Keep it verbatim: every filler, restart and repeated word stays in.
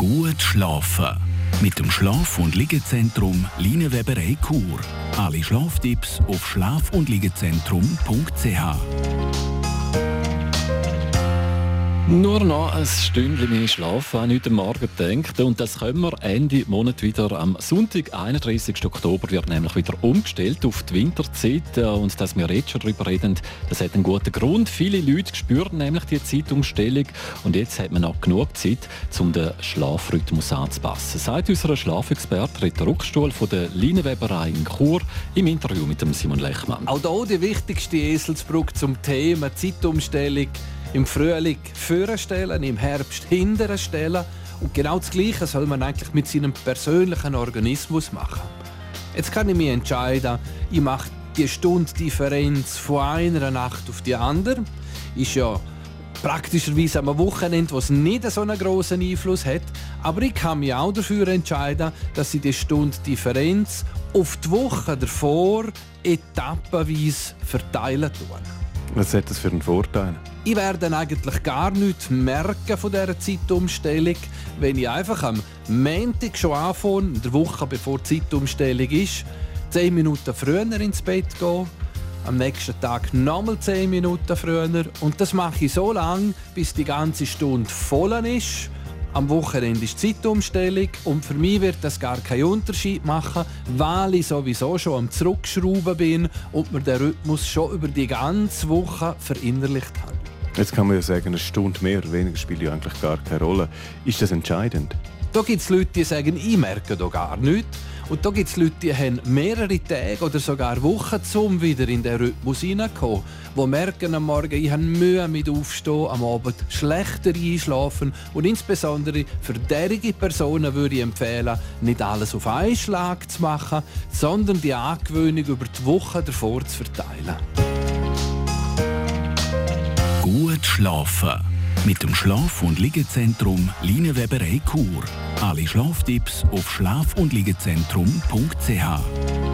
Gut schlafen. Mit dem Schlaf- und Liegezentrum Linienweberei Chur. Alle Schlaftipps auf schlaf- und liegezentrum punkt c h. Nur noch ein Stündchen mehr schlafen, habe ich heute Morgen gedacht. Und das können wir Ende Monat wieder. Am Sonntag, einunddreißigsten Oktober, wird nämlich wieder umgestellt auf die Winterzeit. Und dass wir jetzt schon darüber reden, das hat einen guten Grund. Viele Leute spüren nämlich die Zeitumstellung. Und jetzt hat man noch genug Zeit, um den Schlafrhythmus anzupassen. Sagt unser Schlafexperte Rita Ruckstuhl von der Linienweberei in Chur im Interview mit dem Simon Lechmann. Auch hier die wichtigste Eselsbrücke zum Thema Zeitumstellung. Im Frühling vorstellen, im Herbst hinterher stellen. Und genau das Gleiche soll man eigentlich mit seinem persönlichen Organismus machen. Jetzt kann ich mich entscheiden, ich mache die Stundendifferenz von einer Nacht auf die andere. Ist ja praktischerweise am Wochenende, wo es nicht so einen grossen Einfluss hat. Aber ich kann mich auch dafür entscheiden, dass ich die Stundendifferenz auf die Woche davor etappenweise verteilen tue. Was hat das für einen Vorteil? Ich werde eigentlich gar nichts merken von dieser Zeitumstellung, wenn ich einfach am Montag schon anfange, in der Woche bevor die Zeitumstellung ist, zehn Minuten früher ins Bett gehe, am nächsten Tag nochmal zehn Minuten früher. Und das mache ich so lange, bis die ganze Stunde voll ist. Am Wochenende ist die Zeitumstellung und für mich wird das gar keinen Unterschied machen, weil ich sowieso schon am Zurückschrauben bin und mir den Rhythmus schon über die ganze Woche verinnerlicht habe. Jetzt kann man ja sagen, eine Stunde mehr oder weniger spielt ja eigentlich gar keine Rolle. Ist das entscheidend? Da gibt es Leute, die sagen, ich merke da gar nichts. Und da gibt es Leute, die haben mehrere Tage oder sogar Wochen, um wieder in den Rhythmus hineinzukommen. Die merken am Morgen, ich habe Mühe mit Aufstehen, am Abend schlechter einschlafen. Und insbesondere für derige Personen würde ich empfehlen, nicht alles auf einen Schlag zu machen, sondern die Angewöhnung über die Woche davor zu verteilen. Gut schlafen. Mit dem Schlaf- und Liegezentrum Linienweberei Chur. Alle Schlaftipps auf schlaf- und liegezentrum punkt c h.